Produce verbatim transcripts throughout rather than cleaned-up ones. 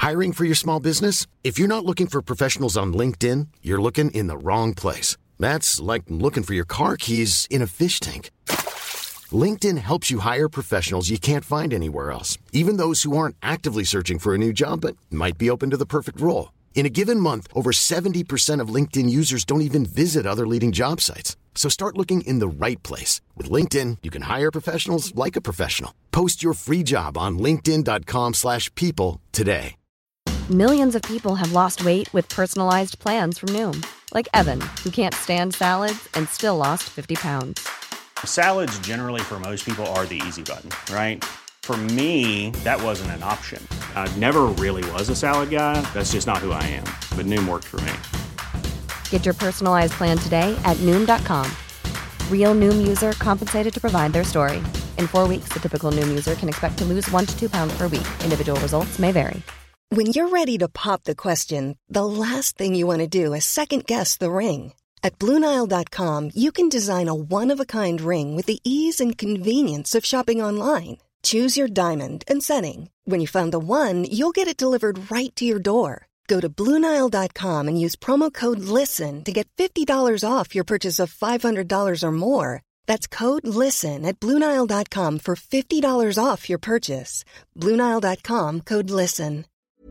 Hiring for your small business? If you're not looking for professionals on LinkedIn, you're looking in the wrong place. That's like looking for your car keys in a fish tank. LinkedIn helps you hire professionals you can't find anywhere else, even those who aren't actively searching for a new job but might be open to the perfect role. In a given month, over seventy percent of LinkedIn users don't even visit other leading job sites. So start looking in the right place. With LinkedIn, you can hire professionals like a professional. Post your free job on linkedin dot com slash people today. Millions of people have lost weight with personalized plans from Noom. Like Evan, who can't stand salads and still lost fifty pounds. Salads generally for most people are the easy button, right? For me, that wasn't an option. I never really was a salad guy. That's just not who I am. But Noom worked for me. Get your personalized plan today at noom dot com. Real Noom user compensated to provide their story. In four weeks, the typical Noom user can expect to lose one to two pounds per week. Individual results may vary. When you're ready to pop the question, the last thing you want to do is second-guess the ring. At Blue Nile dot com, you can design a one-of-a-kind ring with the ease and convenience of shopping online. Choose your diamond and setting. When you find the one, you'll get it delivered right to your door. Go to Blue Nile dot com and use promo code LISTEN to get fifty dollars off your purchase of five hundred dollars or more. That's code LISTEN at Blue Nile dot com for fifty dollars off your purchase. Blue Nile dot com, code LISTEN.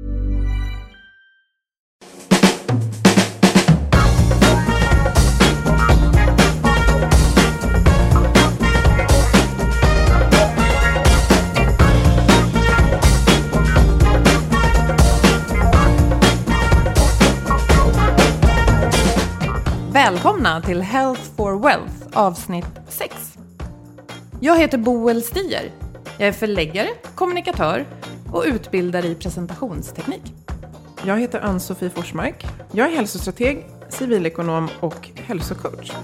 Välkomna till Health for Wealth, avsnitt sex. Jag heter Boel Stier. Jag är förläggare, kommunikatör och utbildare i presentationsteknik. Jag heter Ann-Sofie Forsmark. Jag är hälsostrateg, civilekonom och hälsocoach.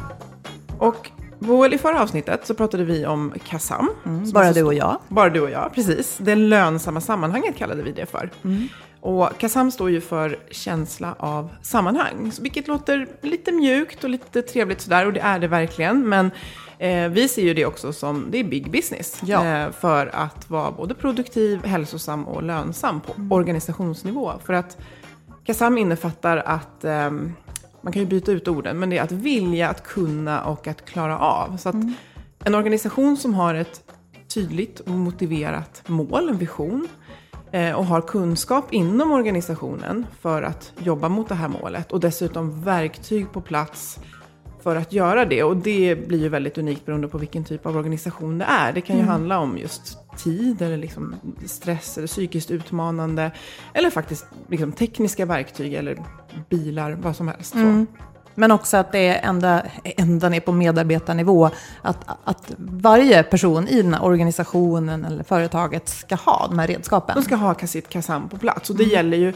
Och Boel, i förra avsnittet så pratade vi om KASAM. Mm, bara du och jag. Bara du och jag, precis. Det lönsamma sammanhanget kallade vi det för. Mm. Och KASAM står ju för känsla av sammanhang. Vilket låter lite mjukt och lite trevligt sådär. Och det är det verkligen. Men eh, vi ser ju det också som, det är big business. Ja. Eh, för att vara både produktiv, hälsosam och lönsam på mm. organisationsnivå. För att KASAM innefattar att... Eh, man kan ju byta ut orden, men det är att vilja, att kunna och att klara av. Så att mm. en organisation som har ett tydligt och motiverat mål, en vision, eh, och har kunskap inom organisationen för att jobba mot det här målet. Och dessutom verktyg på plats för att göra det. Och det blir ju väldigt unikt beroende på vilken typ av organisation det är. Det kan ju mm. handla om just tid eller liksom stress eller psykiskt utmanande. Eller faktiskt liksom tekniska verktyg eller bilar, vad som helst. Mm. Men också att det är ända, ända ner på medarbetarnivå. Att, att varje person i den här organisationen eller företaget ska ha de här redskapen. De ska ha sitt KASAM på plats. Och det mm. gäller ju...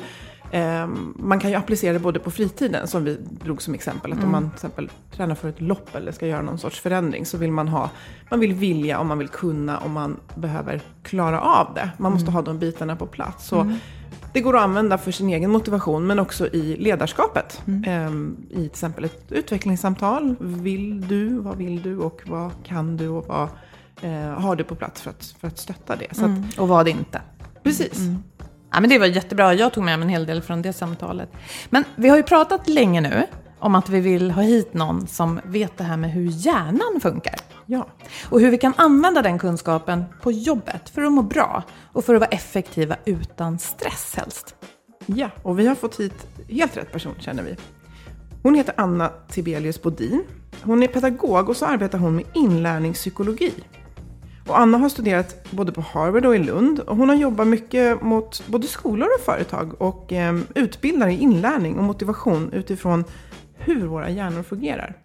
Man kan ju applicera det både på fritiden, som vi drog som exempel. Att mm. om man till exempel tränar för ett lopp eller ska göra någon sorts förändring, så vill man ha, man vill vilja och man vill kunna och man behöver klara av det. Man måste mm. ha de bitarna på plats. Så mm. det går att använda för sin egen motivation, men också i ledarskapet. Mm. I till exempel ett utvecklingssamtal. Vill du, vad vill du och vad kan du och vad eh, har du på plats för att, för att stötta det. Så mm. att, och vad inte. Precis. Mm. Ja, men det var jättebra. Jag tog med mig en hel del från det samtalet. Men vi har ju pratat länge nu om att vi vill ha hit någon som vet det här med hur hjärnan funkar. Ja. Och hur vi kan använda den kunskapen på jobbet för att må bra och för att vara effektiva utan stress helst. Ja, och vi har fått hit helt rätt person, känner vi. Hon heter Anna Tibelius Bodin. Hon är pedagog och så arbetar hon med inlärningspsykologi. Och Anna har studerat både på Harvard och i Lund. Och hon har jobbat mycket mot både skolor och företag och eh, utbildar i inlärning och motivation utifrån hur våra hjärnor fungerar.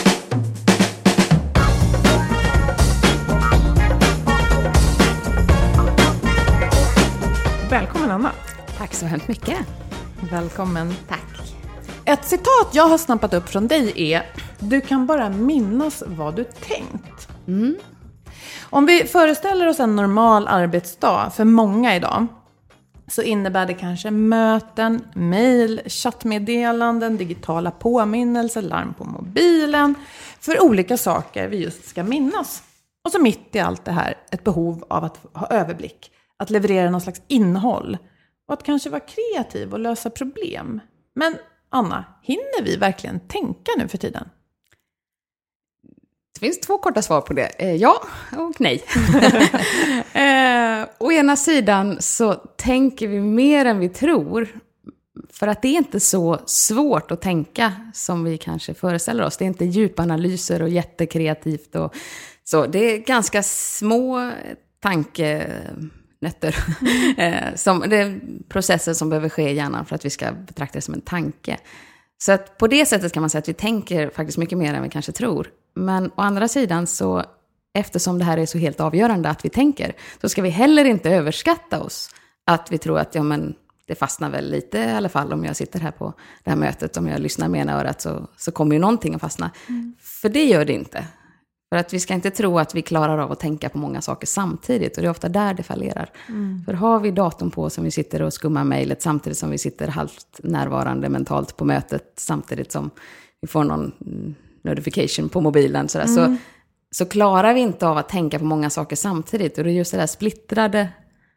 Välkommen Anna. Tack så hemskt mycket. Välkommen, tack. Ett citat jag har snappat upp från dig är: du kan bara minnas vad du tänkt. Mm. Om vi föreställer oss en normal arbetsdag för många idag, så innebär det kanske möten, mejl, chattmeddelanden, digitala påminnelser, larm på mobilen för olika saker vi just ska minnas. Och så mitt i allt det här ett behov av att ha överblick, att leverera någon slags innehåll och att kanske vara kreativ och lösa problem. Men Anna, hinner vi verkligen tänka nu för tiden? Det finns två korta svar på det. Eh, ja och nej. eh, å ena sidan så tänker vi mer än vi tror. För att det är inte så svårt att tänka som vi kanske föreställer oss. Det är inte djupanalyser och jättekreativt. Och så. Det är ganska små tankenötter. eh, som, det är processer som behöver ske i hjärnan för att vi ska betrakta det som en tanke. Så att på det sättet kan man säga att vi tänker faktiskt mycket mer än vi kanske tror. Men å andra sidan så, eftersom det här är så helt avgörande att vi tänker, så ska vi heller inte överskatta oss. Att vi tror att ja, men det fastnar väl lite i alla fall om jag sitter här på det här mötet. Om jag lyssnar med ena örat så, så kommer ju någonting att fastna. Mm. För det gör det inte. För att vi ska inte tro att vi klarar av att tänka på många saker samtidigt. Och det är ofta där det fallerar. Mm. För har vi datorn på som vi sitter och skummar mejlet samtidigt som vi sitter halvt närvarande mentalt på mötet. Samtidigt som vi får någon notification på mobilen. Sådär, mm. så, så klarar vi inte av att tänka på många saker samtidigt. Och det är just det där splittrade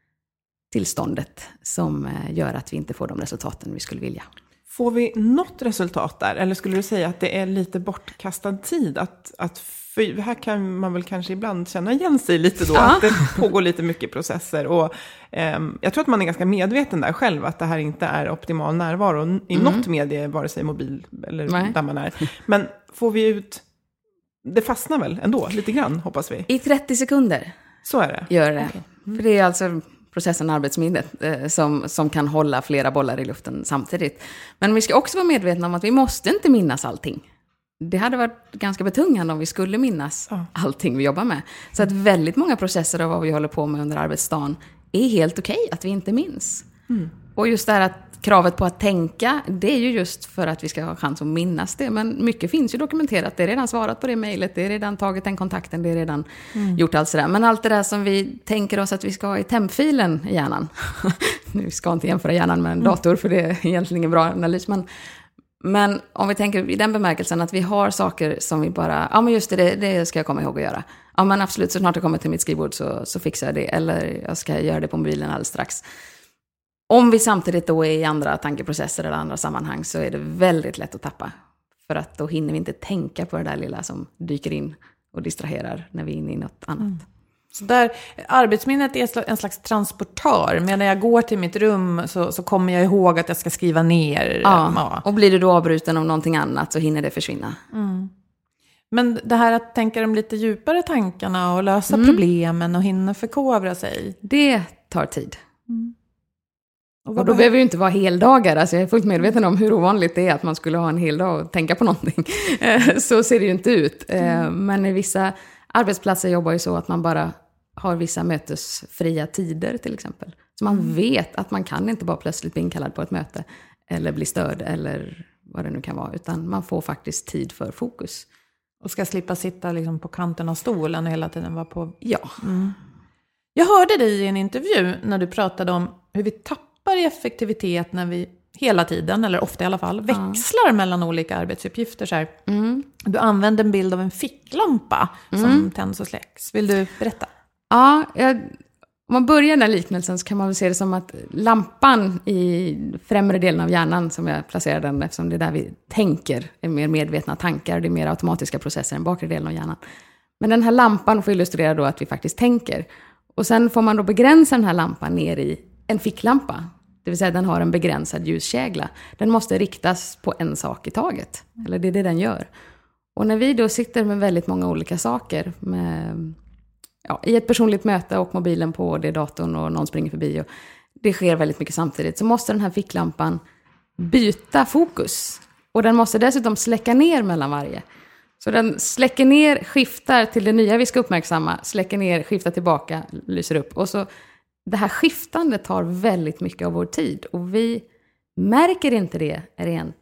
tillståndet som gör att vi inte får de resultaten vi skulle vilja. Får vi något resultat där? Eller skulle du säga att det är lite bortkastad tid? Att, att för här kan man väl kanske ibland känna igen sig lite då. Ja. Att det pågår lite mycket processer. Och, eh, jag tror att man är ganska medveten där själv. Att det här inte är optimal närvaro i mm. något medie, vare sig mobil eller Nej. Där man är. Men får vi ut... Det fastnar väl ändå lite grann, hoppas vi. I trettio sekunder. Så är det. Gör det. Okay. Mm. För det är alltså... processen arbetsminnet eh, som, som kan hålla flera bollar i luften samtidigt. Men vi ska också vara medvetna om att vi måste inte minnas allting. Det hade varit ganska betungande om vi skulle minnas ja. allting vi jobbar med. Så att väldigt många processer av vad vi håller på med under arbetsdagen är helt okej att vi inte minns. Mm. Och just det här att kravet på att tänka, det är ju just för att vi ska ha chans att minnas det. Men mycket finns ju dokumenterat. Det är redan svarat på det mejlet, det är redan tagit den kontakten, det är redan mm. gjort allt sådär. Men allt det där som vi tänker oss att vi ska ha i tempfilen i hjärnan. Nu ska inte jämföra hjärnan med en dator för det är egentligen en bra analys. Men, men om vi tänker i den bemärkelsen att vi har saker som vi bara, ja men just det, det, det ska jag komma ihåg att göra. Ja men absolut, så snart jag kommer till mitt skrivbord så, så fixar jag det. Eller jag ska göra det på mobilen alldeles strax. Om vi samtidigt då är i andra tankeprocesser eller andra sammanhang så är det väldigt lätt att tappa. För att då hinner vi inte tänka på det där lilla som dyker in och distraherar när vi är inne i något annat. Mm. Så där, arbetsminnet är en slags transportör. Men när jag går till mitt rum så, så kommer jag ihåg att jag ska skriva ner. Ja, ja. Och blir du då avbruten om någonting annat så hinner det försvinna. Mm. Men det här att tänka de lite djupare tankarna och lösa mm. problemen och hinna förkovra sig. Det tar tid. Mm. Och, och då behöver ju inte vara heldagar. Alltså jag är fullt medveten om hur ovanligt det är att man skulle ha en hel dag och tänka på någonting. Så ser det ju inte ut. Mm. Men i vissa arbetsplatser jobbar ju så att man bara har vissa mötesfria tider till exempel. Så man mm. vet att man kan inte bara plötsligt bli inkallad på ett möte eller bli störd eller vad det nu kan vara. Utan man får faktiskt tid för fokus. Och ska slippa sitta liksom på kanten av stolen och hela tiden vara på... Ja. Mm. Jag hörde dig i en intervju när du pratade om hur vi tappar i effektivitet när vi hela tiden, eller ofta i alla fall, växlar ja. mellan olika arbetsuppgifter. Så här. Mm. Du använde en bild av en ficklampa mm. som tänds och släcks. Vill du berätta? Ja, jag, om man börjar den liknelsen så kan man väl se det som att lampan i främre delen av hjärnan, som jag placerar den eftersom det är där vi tänker, är mer medvetna tankar, det är mer automatiska processer än bakre delen av hjärnan. Men den här lampan får illustrera då att vi faktiskt tänker. Och sen får man då begränsa den här lampan ner i en ficklampa. Det vill säga den har en begränsad ljuskägla. Den måste riktas på en sak i taget. Eller det är det den gör. Och när vi då sitter med väldigt många olika saker. Med, ja, i ett personligt möte och mobilen på, det är datorn och någon springer förbi. Och det sker väldigt mycket samtidigt. Så måste den här ficklampan byta fokus. Och den måste dessutom släcka ner mellan varje. Så den släcker ner, skiftar till det nya vi ska uppmärksamma. Släcker ner, skiftar tillbaka, lyser upp. Och så det här skiftandet tar väldigt mycket av vår tid. Och vi märker inte det rent,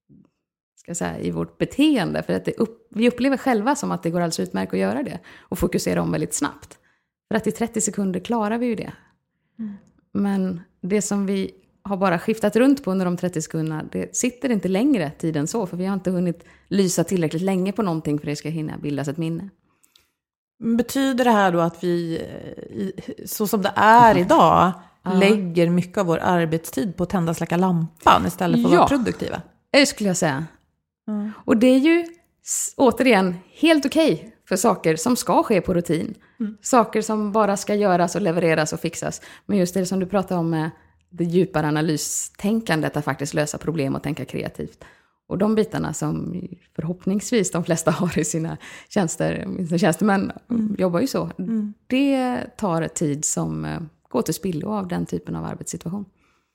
ska jag säga, i vårt beteende. För att det upp, vi upplever själva som att det går alldeles utmärkt att göra det. Och fokusera om väldigt snabbt. För att i trettio sekunder klarar vi ju det. Mm. Men det som vi har bara skiftat runt på under de trettio sekunderna, det sitter inte längre tiden så. För vi har inte hunnit lysa tillräckligt länge på någonting för att det ska hinna bildas ett minne. Betyder det här då att vi, så som det är idag, ja. lägger mycket av vår arbetstid på att tända släcka lampan istället för att ja. vara produktiva. Det skulle jag säga. Mm. Och det är ju återigen helt okej okay för saker som ska ske på rutin. Mm. Saker som bara ska göras och levereras och fixas. Men just det som du pratar om med det djupare analystänkandet, att faktiskt lösa problem och tänka kreativt. Och de bitarna som förhoppningsvis de flesta har i sina tjänster, sina tjänstemän mm. jobbar ju så. Mm. Det tar tid som går till spillo av den typen av arbetssituation.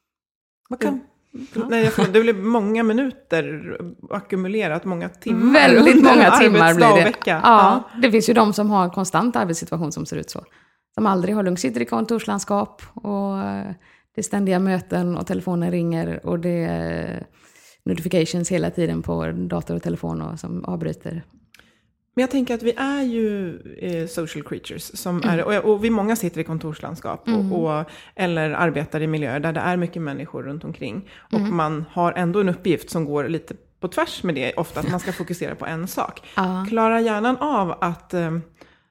Vad kan... Ja. Nej, jag får, det blir många minuter ackumulerat, många timmar. Väldigt många timmar blir det. Vecka. Ja, ja, det finns ju de som har en konstant arbetssituation som ser ut så. Som aldrig har lugnt, sitter i kontorslandskap och det är ständiga möten och telefonen ringer och det är notifications hela tiden på dator och telefon och som avbryter. Men jag tänker att vi är ju eh, social creatures som är, och, och vi många sitter i kontorslandskap mm. och, och, eller arbetar i miljöer där det är mycket människor runt omkring. Och Mm. man har ändå en uppgift som går lite på tvärs med det, ofta att man ska fokusera på en sak. Ja. Klarar hjärnan av att eh,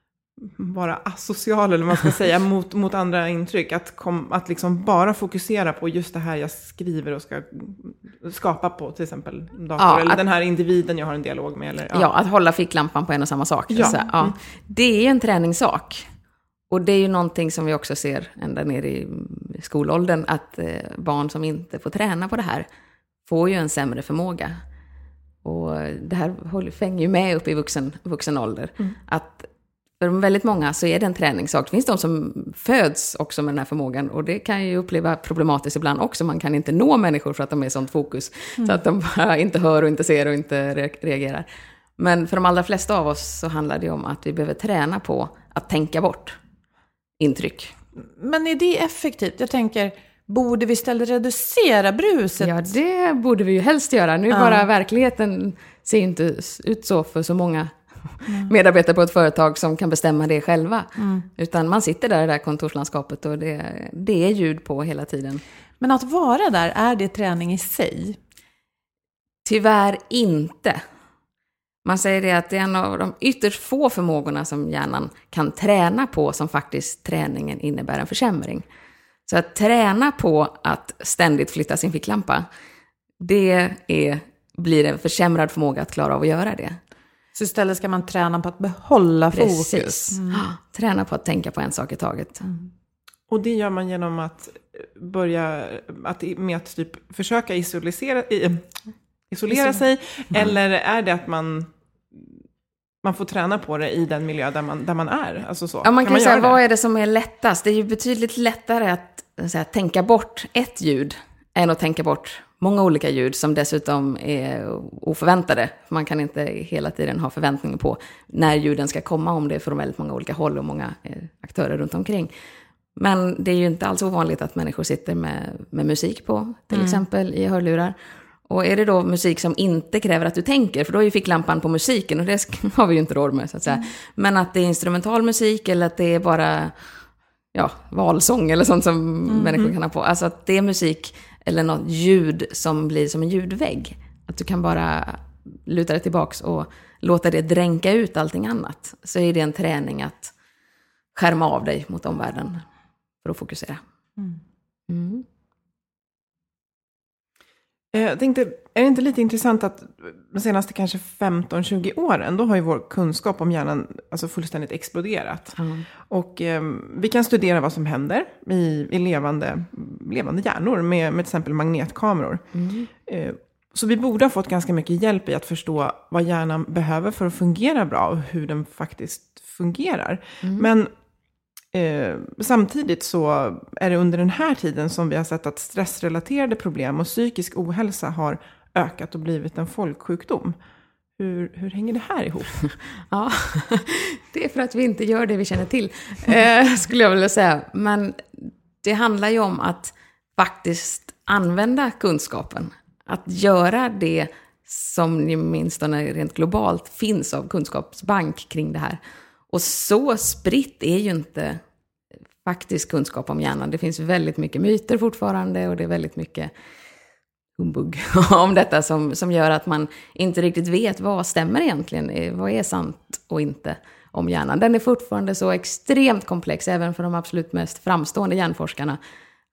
vara asocial, eller vad man ska säga, mot, mot andra intryck? Att, kom, att liksom bara fokusera på just det här jag skriver och ska skapa på, till exempel dator, Ja, eller att, den här individen jag har en dialog med. Eller, ja. ja, att hålla ficklampan på en och samma sak. Ja. Så, ja. Mm. Det är en träningssak. Och det är ju någonting som vi också ser ända ner i skolåldern, att eh, barn som inte får träna på det här får ju en sämre förmåga. Och det här håller, fänger ju med upp i vuxen, vuxen ålder. Mm. Att för väldigt många så är det en träningssak. Det finns de som föds också med den här förmågan. Och det kan ju uppleva problematiskt ibland också. Man kan inte nå människor för att de är i sånt fokus. Mm. Så att de bara inte hör och inte ser och inte reagerar. Men för de allra flesta av oss så handlar det om att vi behöver träna på att tänka bort intryck. Men är det effektivt? Jag tänker, borde vi istället reducera bruset? Ja, det borde vi ju helst göra. Nu Ja. bara verkligheten ser inte ut så för så många mm. medarbetare på ett företag som kan bestämma det själva. Mm. Utan man sitter där i det där kontorslandskapet och det, det är ljud på hela tiden. Men att vara där, är det träning i sig? Tyvärr inte. Man säger det att det är en av de ytterst få förmågorna som hjärnan kan träna på som faktiskt träningen innebär en försämring. Så att träna på att ständigt flytta sin ficklampa, det är, blir en försämrad förmåga att klara av att göra det. Så istället ska man träna på att behålla Precis. fokus. Mm. Träna på att tänka på en sak i taget. Mm. Och det gör man genom att börja att, med att typ försöka isolera, isolera sig. Mm. Eller är det att man, man får träna på det i den miljö där man, där man är? Alltså så. Ja, man kan, kan man säga, vad är det som är lättast? Det är ju betydligt lättare att, att säga, tänka bort ett ljud än att tänka bort många olika ljud som dessutom är oförväntade. Man kan inte hela tiden ha förväntningar på när ljuden ska komma, om det är från väldigt många olika håll och många eh, aktörer runt omkring. Men det är ju inte alls ovanligt att människor sitter med, med musik på, till mm. exempel i hörlurar. Och är det då musik som inte kräver att du tänker, för då är ju ficklampan på musiken och det har vi ju inte råd med, så att säga. Mm. Men att det är instrumental musik eller att det är bara ja, valsång eller sånt som mm. människor kan ha på. Alltså att det är musik eller något ljud som blir som en ljudvägg. Att du kan bara luta dig tillbaks och låta det dränka ut allting annat. Så är det en träning att skärma av dig mot omvärlden för att fokusera. Mm. Mm. Jag tänkte, är det inte lite intressant att de senaste kanske femton tjugo åren, då har ju vår kunskap om hjärnan alltså fullständigt exploderat. Mm. Och eh, vi kan studera vad som händer i, i levande, levande hjärnor med, med till exempel magnetkameror. Mm. Eh, så vi borde ha fått ganska mycket hjälp i att förstå vad hjärnan behöver för att fungera bra och hur den faktiskt fungerar. Mm. Men Eh, samtidigt så är det under den här tiden som vi har sett att stressrelaterade problem och psykisk ohälsa har ökat och blivit en folksjukdom. Hur, hur hänger det här ihop? Ja, det är för att vi inte gör det vi känner till, eh, skulle jag vilja säga. Men det handlar ju om att faktiskt använda kunskapen. Att göra det som åtminstone rent globalt finns av kunskapsbank kring det här. Och så spritt är ju inte faktisk kunskap om hjärnan. Det finns väldigt mycket myter fortfarande och det är väldigt mycket humbug om detta som, som gör att man inte riktigt vet vad stämmer egentligen. Vad är sant och inte om hjärnan. Den är fortfarande så extremt komplex, även för de absolut mest framstående hjärnforskarna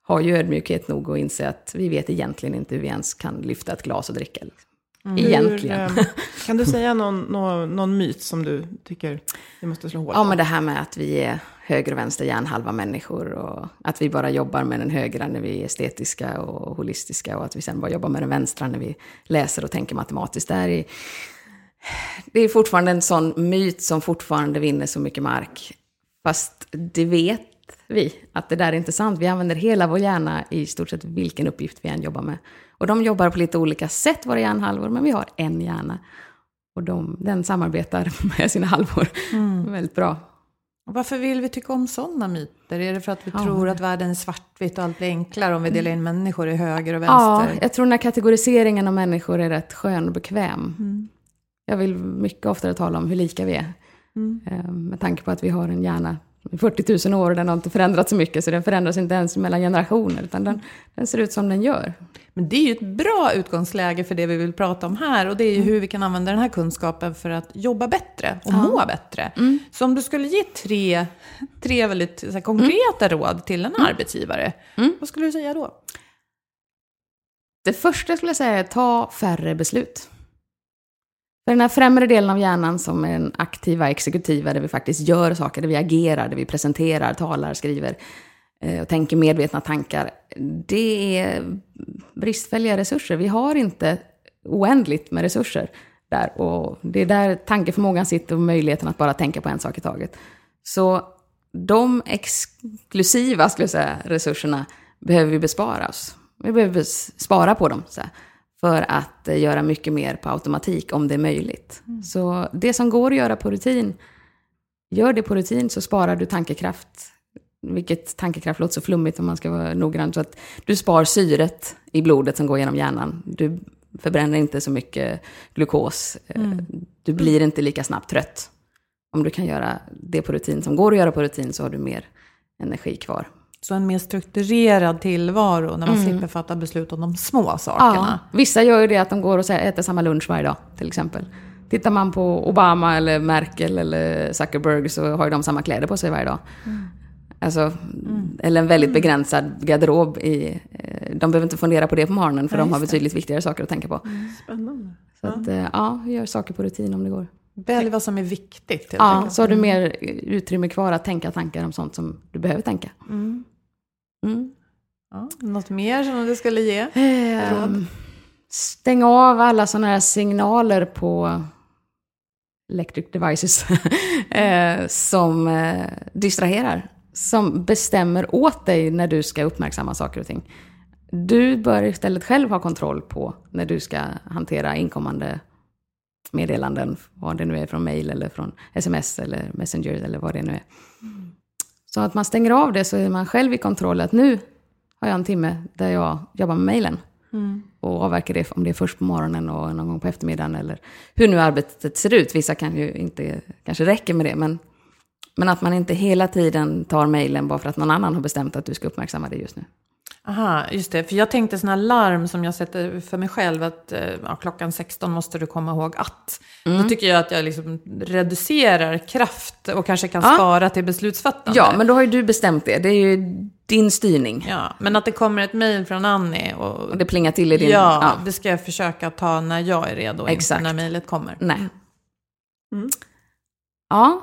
har ju ödmjukhet nog att inse att vi vet egentligen inte hur vi ens kan lyfta ett glas och dricka. Liksom. Mm. Egentligen. Hur, kan du säga någon, någon, någon myt som du tycker vi måste slå hårt på? Ja, men det här med att vi är höger och vänster hjärnhalva människor och att vi bara jobbar med den högra när vi är estetiska och holistiska och att vi sen bara jobbar med den vänstra när vi läser och tänker matematiskt. Det är, det är fortfarande en sån myt som fortfarande vinner så mycket mark. Fast det vet vi att det där är inte sant. Vi använder hela vår hjärna i stort sett vilken uppgift vi än jobbar med. Och de jobbar på lite olika sätt, våra hjärnhalvor, men vi har en hjärna. Och de, den samarbetar med sina halvor mm. väldigt bra. Och varför vill vi tycka om sådana myter? Är det för att vi ja. tror att världen är svartvitt och allt blir enklare om vi delar in människor i höger och vänster? Ja, jag tror den här kategoriseringen av människor är rätt skön och bekväm. Mm. Jag vill mycket oftare tala om hur lika vi är. Mm. Med tanke på att vi har en hjärna i fyrtio tusen år och den har inte förändrats så mycket, så den förändras inte ens mellan generationer, utan den, den ser ut som den gör. Men det är ju ett bra utgångsläge för det vi vill prata om här, och det är ju mm. hur vi kan använda den här kunskapen för att jobba bättre och ja. må bättre. Mm. Så om du skulle ge tre, tre väldigt så här, konkreta mm. råd till en mm. arbetsgivare, mm. vad skulle du säga då? Det första skulle jag säga är ta färre beslut. För den här främre delen av hjärnan som är den aktiva, exekutiva, där vi faktiskt gör saker, där vi agerar, där vi presenterar, talar, skriver eh, och tänker medvetna tankar. Det är bristfälliga resurser. Vi har inte oändligt med resurser där. Och det är där tankeförmågan sitter och möjligheten att bara tänka på en sak i taget. Så de exklusiva, skulle jag säga, resurserna behöver vi bespara oss. Vi behöver spara på dem, så här. För att eh, göra mycket mer på automatik om det är möjligt. Mm. Så det som går att göra på rutin, gör det på rutin så sparar du tankekraft. Vilket tankekraft låter så flummigt om man ska vara noggrann. Så att du spar syret i blodet som går genom hjärnan. Du förbränner inte så mycket glukos. Mm. Du blir inte lika snabbt trött. Om du kan göra det på rutin som går att göra på rutin, så har du mer energi kvar. Så en mer strukturerad tillvaro när man mm. slipper fatta beslut om de små sakerna. Ja, vissa gör ju det att de går och äter samma lunch varje dag, till exempel. Tittar man på Obama eller Merkel eller Zuckerberg, så har ju de samma kläder på sig varje dag. Mm. Alltså, mm. Eller en väldigt begränsad garderob. I, de behöver inte fundera på det på morgonen, för ja, de har betydligt viktigare saker att tänka på. Mm. Spännande. Så att, ja. ja, gör saker på rutin om det går. Välj vad som är viktigt. Ja, enkelt. Så har du mer utrymme kvar att tänka tankar om sånt som du behöver tänka. Mm. Mm. Ja, något mer som du skulle ge? Eh, stäng av alla sådana här signaler på electric devices eh, som eh, distraherar. Som bestämmer åt dig när du ska uppmärksamma saker och ting. Du bör istället själv ha kontroll på när du ska hantera inkommande meddelanden. Vad det nu är, från mail eller från sms eller messenger eller vad det nu är. Mm. Så att man stänger av det, så är man själv i kontroll. Att nu har jag en timme där jag jobbar med mejlen. Mm. Och avverkar det om det är först på morgonen och någon gång på eftermiddagen. Eller hur nu arbetet ser ut. Vissa kan ju inte kanske räcker med det. Men, men att man inte hela tiden tar mejlen bara för att någon annan har bestämt att du ska uppmärksamma det just nu. Aha, just det. För jag tänkte sådana larm som jag sätter för mig själv. Att ja, klockan sexton måste du komma ihåg att. Mm. Då tycker jag att jag liksom reducerar kraft och kanske kan ja. spara till beslutsfattande. Ja, men då har ju du bestämt det. Det är ju din styrning. Ja, men att det kommer ett mejl från Annie. Och, och det plingar till i din... Ja, ja, det ska jag försöka ta när jag är redo. Exakt. När mejlet kommer. Nej. Mm. Ja.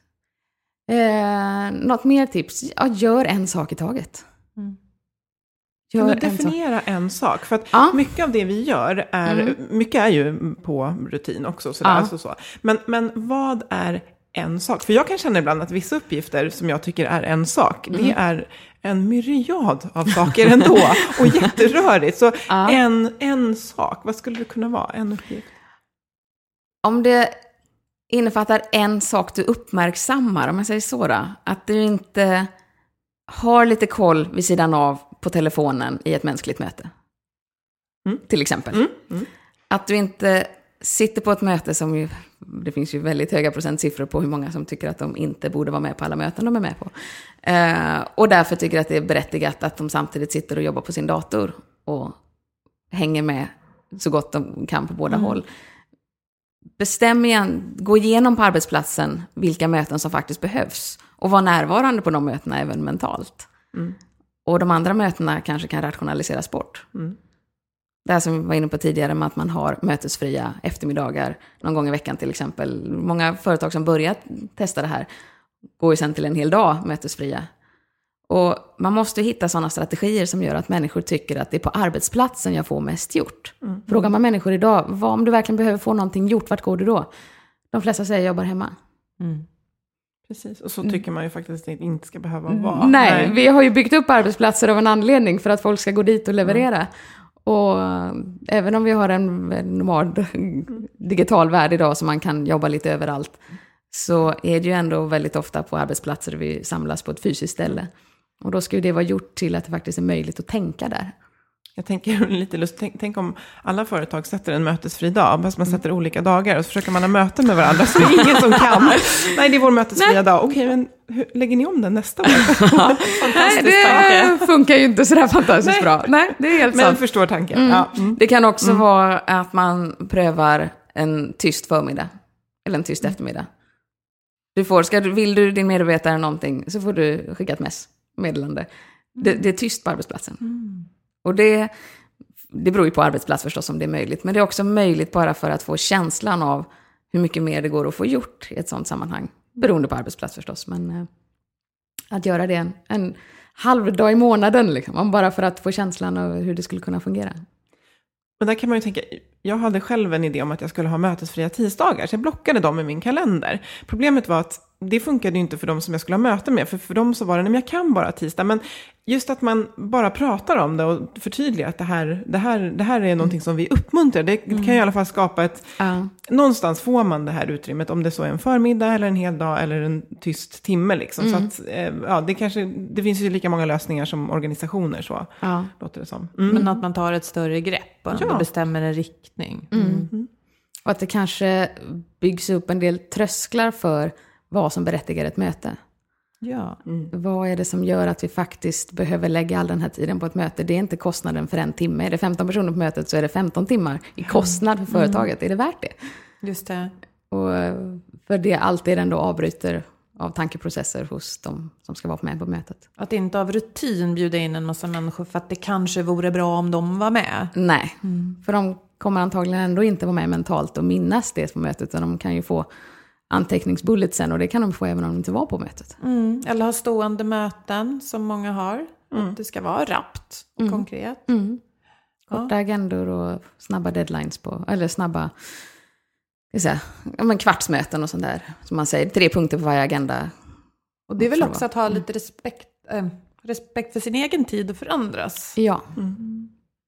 Eh, något mer tips? Ja, gör en sak i taget. Mm. Kan du definiera en sak? en sak? För att ja. mycket av det vi gör är, mm. mycket är ju på rutin också. Sådär, ja. alltså så. Men, men vad är en sak? För jag kan känna ibland att vissa uppgifter som jag tycker är en sak, mm. det är en myriad av saker ändå. Och jätterörigt. Så ja. en, en sak, vad skulle det kunna vara? En uppgift? Om det innefattar en sak du uppmärksammar, om jag säger så då, att du inte har lite koll vid sidan av på telefonen i ett mänskligt möte. Mm. Till exempel. Mm. Mm. Att du inte sitter på ett möte som ju, det finns ju väldigt höga procentsiffror på hur många som tycker att de inte borde vara med på alla möten de är med på. Eh, och därför tycker att det är berättigat att de samtidigt sitter och jobbar på sin dator och hänger med så gott de kan på båda mm. håll. Bestäm igen, gå igenom på arbetsplatsen vilka möten som faktiskt behövs och var närvarande på de mötena även mentalt. Mm. Och de andra mötena kanske kan rationaliseras bort. Mm. Det här som vi var inne på tidigare med att man har mötesfria eftermiddagar någon gång i veckan till exempel. Många företag som börjat testa det här går ju sen till en hel dag mötesfria. Och man måste hitta sådana strategier som gör att människor tycker att det är på arbetsplatsen jag får mest gjort. Mm. Frågar man människor idag, vad om du verkligen behöver få någonting gjort, vart går du då? De flesta säger jobbar hemma. Mm. Precis, och så tycker man ju faktiskt att det inte ska behöva vara. Nej, Nej, vi har ju byggt upp arbetsplatser av en anledning för att folk ska gå dit och leverera. Mm. Och även om vi har en normal digital värld idag som man kan jobba lite överallt, så är det ju ändå väldigt ofta på arbetsplatser där vi samlas på ett fysiskt ställe. Och då ska ju det vara gjort till att det faktiskt är möjligt att tänka där. Jag tänker lite lust, tänk, tänk om alla företag sätter en mötesfri dag, fast man sätter mm. olika dagar och så försöker man ha möten med varandra så det är ingen som kan. Nej, det är vår mötesfria Nej. dag. Okej, men hur, lägger ni om den nästa år? Nej, det tanke. funkar ju inte sådär fantastiskt Nej. bra. Nej, det är helt men sant. Men förstår tanken. Mm. Ja. Mm. Det kan också mm. vara att man prövar en tyst förmiddag eller en tyst mm. eftermiddag. Du får, ska du, vill du din medarbetare någonting så får du skicka ett mess, meddelande. Det, det är tyst på arbetsplatsen. Mm. Och det, det beror ju på arbetsplats förstås om det är möjligt. Men det är också möjligt bara för att få känslan av hur mycket mer det går att få gjort i ett sådant sammanhang. Beroende på arbetsplats förstås. Men eh, att göra det en, en halv dag i månaden liksom. Bara för att få känslan av hur det skulle kunna fungera. Men där kan man ju tänka, jag hade själv en idé om att jag skulle ha mötesfria tisdagar. Så jag blockade dem i min kalender. Problemet var att det funkade ju inte för dem som jag skulle ha möte med. För för dem så var det, nej, men jag kan bara tisdag. Men just att man bara pratar om det och förtydligar att det här, det här, det här är någonting som vi uppmuntrar. Det kan ju i alla fall skapa ett... Mm. Någonstans får man det här utrymmet. Om det så är en förmiddag eller en hel dag eller en tyst timme. Liksom. Mm. Så att, ja, det, kanske, det finns ju lika många lösningar som organisationer. Så ja. Låter det som. Mm. Men att man tar ett större grepp och ja. bestämmer en riktning. Mm. Mm. Och att det kanske byggs upp en del trösklar för vad som berättigar ett möte. Ja. Mm. Vad är det som gör att vi faktiskt behöver lägga all den här tiden på ett möte? Det är inte kostnaden för en timme. Är det femton personer på mötet så är det femton timmar i kostnad för företaget. Mm. Är det värt det? Just det. Och för det alltid ändå avbryter av tankeprocesser hos de som ska vara med på mötet. Att inte av rutin bjuda in en massa människor för att det kanske vore bra om de var med. Nej, mm. för de kommer antagligen ändå inte vara med mentalt och minnas det på mötet. Utan de kan ju få anteckningsbullet sen och det kan de få även om de inte var på mötet. Mm. Eller ha stående möten som många har. Mm. Att det ska vara rappt och mm. konkret. Mm. Korta ja. agendor och snabba deadlines på, eller snabba jag säga, ja, men kvartsmöten och sånt där. Som man säger, tre punkter på varje agenda. Och det är väl också att ha lite respekt, äh, respekt för sin egen tid och för andras. Ja. Mm.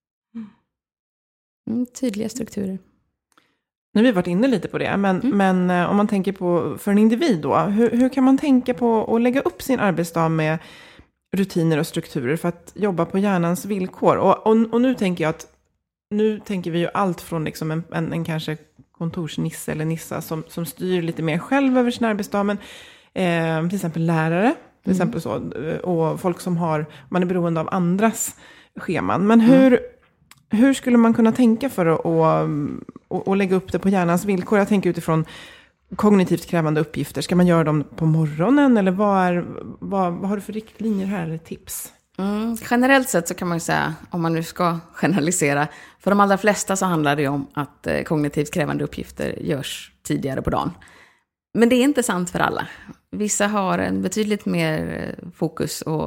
Mm, tydliga strukturer. Nu har vi varit inne lite på det, men, mm. men eh, om man tänker på för en individ då, hur, hur kan man tänka på att lägga upp sin arbetsdag med rutiner och strukturer för att jobba på hjärnans villkor? Och, och, och nu tänker jag att, nu tänker vi ju allt från liksom en, en, en kanske kontorsnisse eller nissa som, som styr lite mer själv över sin arbetsdag, men eh, till exempel lärare, till mm. exempel så, och folk som har, man är beroende av andras scheman. Men hur... Mm. Hur skulle man kunna tänka för att och, och lägga upp det på hjärnans villkor? Jag tänker utifrån kognitivt krävande uppgifter. Ska man göra dem på morgonen? Eller vad, är, vad, vad har du för riktlinjer här eller tips? Mm, generellt sett så kan man ju säga, om man nu ska generalisera, för de allra flesta så handlar det om att eh, kognitivt krävande uppgifter görs tidigare på dagen. Men det är inte sant för alla. Vissa har en betydligt mer fokus och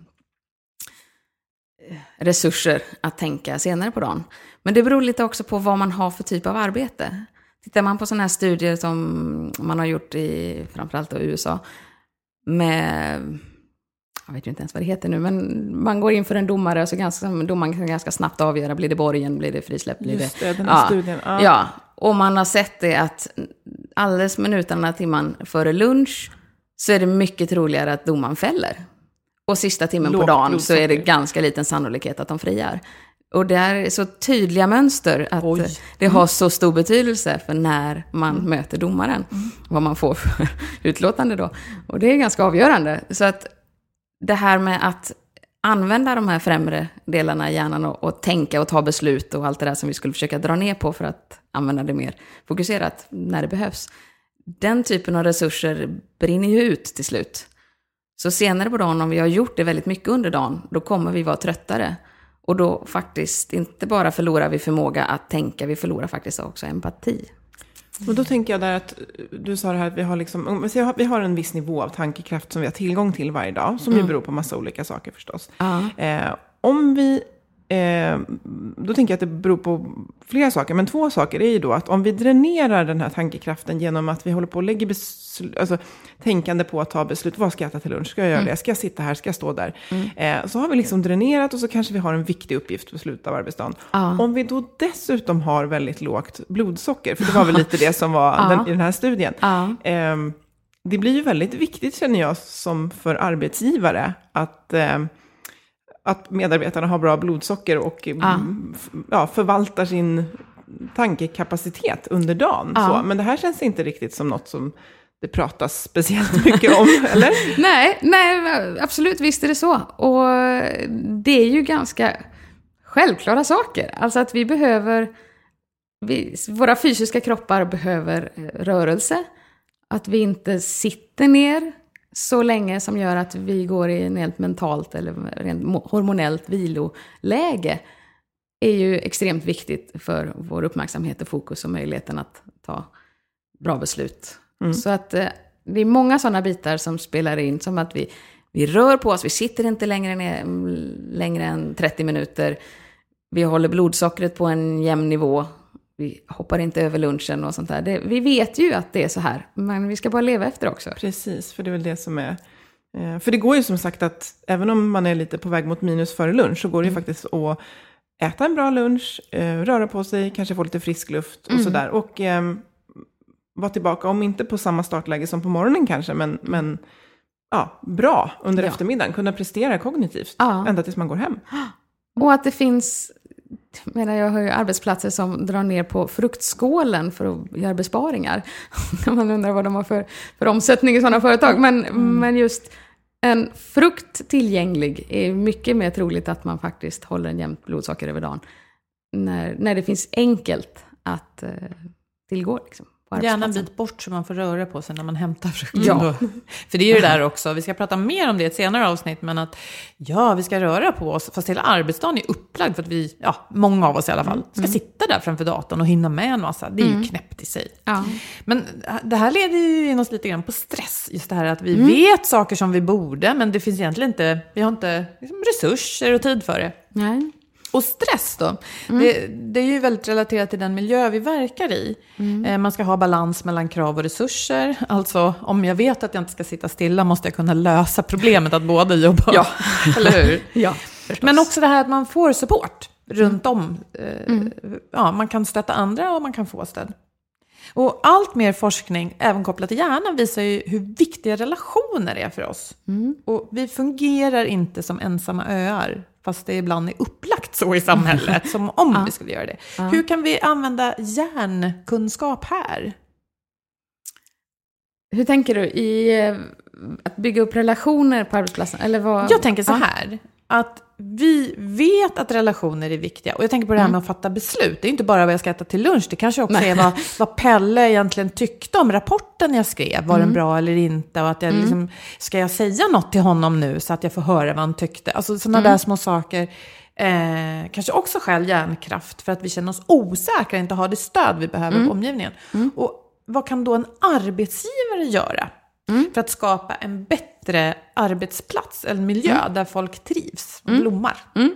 resurser att tänka senare på dagen. Men det beror lite också på vad man har för typ av arbete. Tittar man på sådana här studier som man har gjort i framförallt i U S A med, jag vet inte ens vad det heter nu, men man går in för en domare och så ganska, domaren kan ganska snabbt avgöra, blir det borgen, blir det frisläpp, blir Just det, det den här ja, studien. Ja. ja, och man har sett det att alldeles minuterna timman före lunch så är det mycket troligare att domaren fäller. Och sista timmen Låg, på dagen så är det ganska liten sannolikhet att de friar. Och det är så tydliga mönster att Oj. det mm. har så stor betydelse för när man mm. möter domaren. Mm. Vad man får för utlåtande då. Och det är ganska avgörande. Så att det här med att använda de här främre delarna i hjärnan och, och tänka och ta beslut och allt det där som vi skulle försöka dra ner på för att använda det mer fokuserat när det behövs. Den typen av resurser brinner ju ut till slut. Så senare på dagen, om vi har gjort det väldigt mycket under dagen, då kommer vi vara tröttare. Och då faktiskt inte bara förlorar vi förmåga att tänka, vi förlorar faktiskt också empati. Och då tänker jag där att du sa det här att vi har, liksom, vi har en viss nivå av tankekraft som vi har tillgång till varje dag. Som mm. ju beror på massa olika saker förstås. Ja. Eh, om vi, eh, då tänker jag att det beror på flera saker. Men två saker är ju då att om vi dränerar den här tankekraften genom att vi håller på och lägger beslut, alltså tänkande på att ta beslut. Vad ska jag äta till lunch? Ska jag göra mm. det? Ska jag sitta här? Ska jag stå där? Mm. Eh, så har vi liksom dränerat och så kanske vi har en viktig uppgift på slutet av arbetsdagen. Ja. Om vi då dessutom har väldigt lågt blodsocker, för det var väl lite det som var ja. den, i den här studien. Ja. Eh, det blir ju väldigt viktigt, känner jag, som för arbetsgivare att, eh, att medarbetarna har bra blodsocker och ja. f- ja, förvaltar sin tankekapacitet under dagen. Ja. Så. Men det här känns inte riktigt som något som det pratas speciellt mycket om, eller? Nej, nej, absolut, visst är det så. Och det är ju ganska självklara saker. Alltså att vi behöver, vi, våra fysiska kroppar behöver rörelse. Att vi inte sitter ner så länge som gör att vi går i en helt mentalt eller rent hormonellt viloläge är ju extremt viktigt för vår uppmärksamhet och fokus och möjligheten att ta bra beslut. Mm. Så att eh, det är många sådana bitar som spelar in, som att vi, vi rör på oss, vi sitter inte längre, ner, längre än trettio minuter, vi håller blodsockret på en jämn nivå, vi hoppar inte över lunchen och sånt där. Det, vi vet ju att det är så här, men vi ska bara leva efter också. Precis, för det är väl det som är... Eh, för det går ju som sagt att även om man är lite på väg mot minus före lunch så går det ju mm. faktiskt att äta en bra lunch, eh, röra på sig, kanske få lite frisk luft och mm. sådär. Och... Eh, vara tillbaka, om inte på samma startläge som på morgonen kanske, men, men ja, bra under ja. eftermiddagen. Kunna prestera kognitivt ja. ända tills man går hem. Och att det finns, menar jag har ju arbetsplatser som drar ner på fruktskålen för att göra besparingar. Man undrar vad de har för, för omsättning i sådana företag. Men, mm. men just en frukt tillgänglig är mycket mer troligt att man faktiskt håller en jämnt blodsocker över dagen. När, när det finns enkelt att eh, tillgå liksom. Gärna en bit bort så man får röra på sig när man hämtar frukten. Ja. För det är ju det där också. Vi ska prata mer om det i ett senare avsnitt. Men att ja, vi ska röra på oss. Fast hela arbetsdagen är upplagd för att vi, ja, många av oss i alla fall, ska mm. sitta där framför datorn och hinna med en massa. Det är mm. ju knäppt i sig. Ja. Men det här leder ju in oss lite grann på stress. Just det här att vi mm. vet saker som vi borde. Men det finns egentligen inte, vi har inte liksom, resurser och tid för det. Nej. Och stress då, mm. det, det är ju väldigt relaterat till den miljö vi verkar i. Mm. Eh, man ska ha balans mellan krav och resurser. Alltså om jag vet att jag inte ska sitta stilla måste jag kunna lösa problemet att båda jobbar. Ja, eller hur? Ja, men också det här att man får support runt om. Eh, mm. Ja, man kan stötta andra och man kan få stöd. Och allt mer forskning, även kopplat till hjärnan, visar ju hur viktiga relationer är för oss. Mm. Och vi fungerar inte som ensamma öar, fast det ibland är upplagt så i samhället, som om ja. vi skulle göra det. Ja. Hur kan vi använda hjärnkunskap här? Hur tänker du i eh, att bygga upp relationer på arbetsplatsen? Eller vad? Jag tänker så här, att vi vet att relationer är viktiga. Och jag tänker på det här med att fatta beslut. Det är inte bara vad jag ska äta till lunch. Det kanske också Nej. är vad, vad Pelle egentligen tyckte om rapporten jag skrev. Var mm. den bra eller inte? Och att jag mm. liksom, ska jag säga något till honom nu så att jag får höra vad han tyckte? Alltså sådana mm. där små saker. Eh, kanske också skäl hjärnkraft. För att vi känner oss osäkra, inte har det stöd vi behöver mm. på omgivningen. Mm. Och vad kan då en arbetsgivare göra? Mm. För att skapa en bättre arbetsplats, en miljö mm. där folk trivs och mm. blommar. Mm.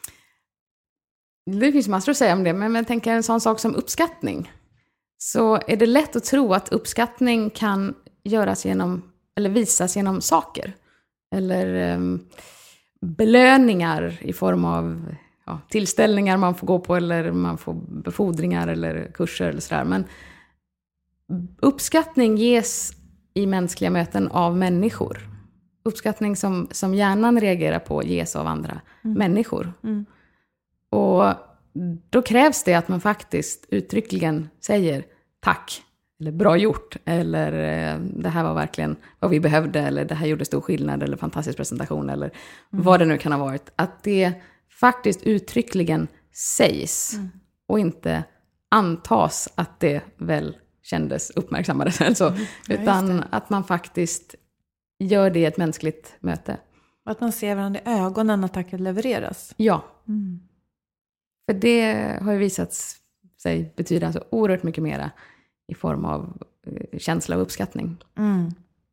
Det finns massor att säga om det, men jag tänker en sån sak som uppskattning. Så är det lätt att tro att uppskattning kan göras genom, eller visas genom saker. Eller um, belöningar i form av ja, tillställningar man får gå på, eller man får befordringar eller kurser eller sådär. Men uppskattning ges i mänskliga möten av människor. Uppskattning som, som hjärnan reagerar på ges av andra mm. människor. Mm. Och då krävs det att man faktiskt uttryckligen säger tack. Eller bra gjort. Eller det här var verkligen vad vi behövde. Eller det här gjorde stor skillnad. Eller fantastisk presentation. Eller mm. vad det nu kan ha varit. Att det faktiskt uttryckligen sägs. Mm. Och inte antas att det väl kändes uppmärksammade. Alltså, mm. ja, utan att man faktiskt gör det i ett mänskligt möte. Att man ser varandra i ögonen när tacket levereras. Ja. Mm. För det har ju visat sig betyda så oerhört mycket mera i form av eh, känsla och uppskattning. Mm.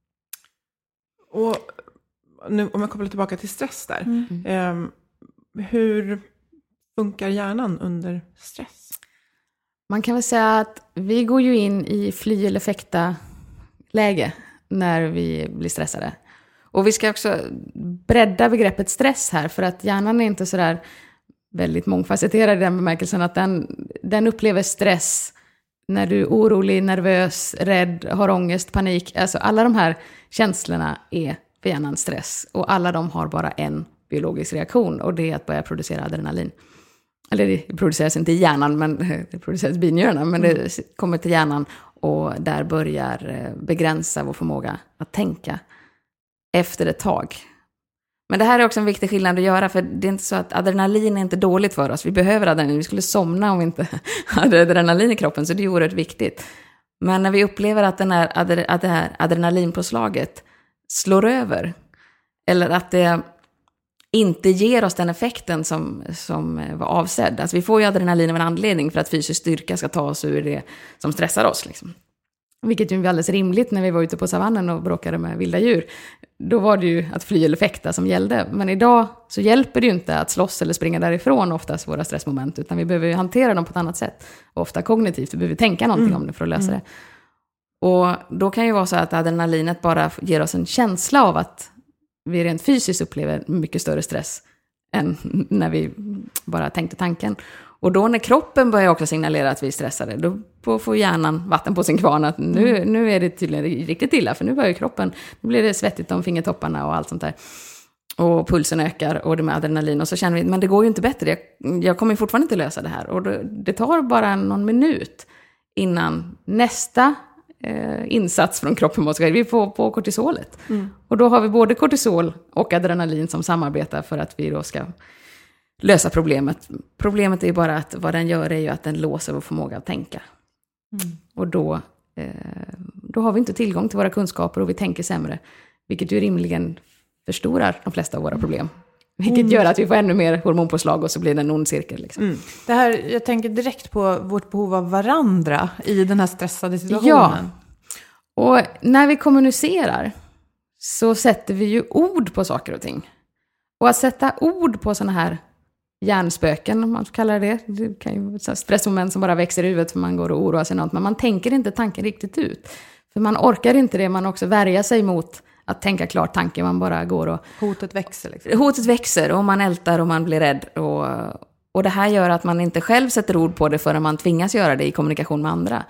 Och nu, om jag kopplar tillbaka till stress där. Mm. Eh, hur funkar hjärnan under stress? Man kan väl säga att vi går ju in i fly eller fäkta läge när vi blir stressade. Och vi ska också bredda begreppet stress här, för att hjärnan är inte så där väldigt mångfacetterad i den bemärkelsen att den, den upplever stress när du är orolig, nervös, rädd, har ångest, panik. Alltså alla de här känslorna är för hjärnan stress. Och alla de har bara en biologisk reaktion, och det är att börja producera adrenalin. Eller det produceras inte i hjärnan, men det produceras i binjurarna, men det kommer till hjärnan och där börjar begränsa vår förmåga att tänka efter ett tag. Men det här är också en viktig skillnad att göra, för det är inte så att adrenalin är inte dåligt för oss. Vi behöver adrenalin, vi skulle somna om vi inte hade adrenalin i kroppen, så det är oerhört viktigt. Men när vi upplever att, den här, att det här adrenalinpåslaget slår över, eller att det inte ger oss den effekten som, som var avsedd. Alltså vi får ju adrenalin av en anledning för att fysisk styrka ska ta oss ur det som stressar oss. Liksom. Vilket ju var alldeles rimligt när vi var ute på savannen och bråkade med vilda djur. Då var det ju att fly eller fäkta som gällde. Men idag så hjälper det ju inte att slåss eller springa därifrån oftast våra stressmoment. Utan vi behöver ju hantera dem på ett annat sätt. Och ofta kognitivt, vi behöver tänka någonting mm. om det för att lösa mm. det. Och då kan ju vara så att adrenalinet bara ger oss en känsla av att vi rent fysiskt upplever mycket större stress än när vi bara tänkte tanken. Och då när kroppen börjar också signalera att vi är stressade, då får hjärnan vatten på sin kvarn att nu, mm. nu är det tydligen riktigt illa, för nu börjar kroppen, nu blir det svettigt om fingertopparna och allt sånt där. Och pulsen ökar och det med adrenalin, och så känner vi, men det går ju inte bättre, jag, jag kommer fortfarande inte lösa det här. Och det, det tar bara någon minut innan nästa eh, insats från kroppen måste vi får på kortisolet. Mm. Och då har vi både kortisol och adrenalin som samarbetar för att vi då ska lösa problemet. Problemet är ju bara att vad den gör är ju att den låser vår förmåga att tänka. Mm. Och då, eh, då har vi inte tillgång till våra kunskaper och vi tänker sämre. Vilket ju rimligen förstorar de flesta av våra problem. Vilket mm. gör att vi får ännu mer hormonpåslag och så blir det en ond cirkel. Liksom. Mm. Det här, jag tänker direkt på vårt behov av varandra i den här stressade situationen. Ja, och när vi kommunicerar så sätter vi ju ord på saker och ting. Och att sätta ord på såna här hjärnspöken, om man kallar det. Det kan ju vara stressmoment som bara växer i huvudet för man går och oroar sig något. Men man tänker inte tanken riktigt ut. För man orkar inte det, man också värja sig mot att tänka klart tanken. Man bara går och... Hotet växer liksom. Hotet växer och man ältar och man blir rädd. Och, och det här gör att man inte själv sätter ord på det förrän man tvingas göra det i kommunikation med andra.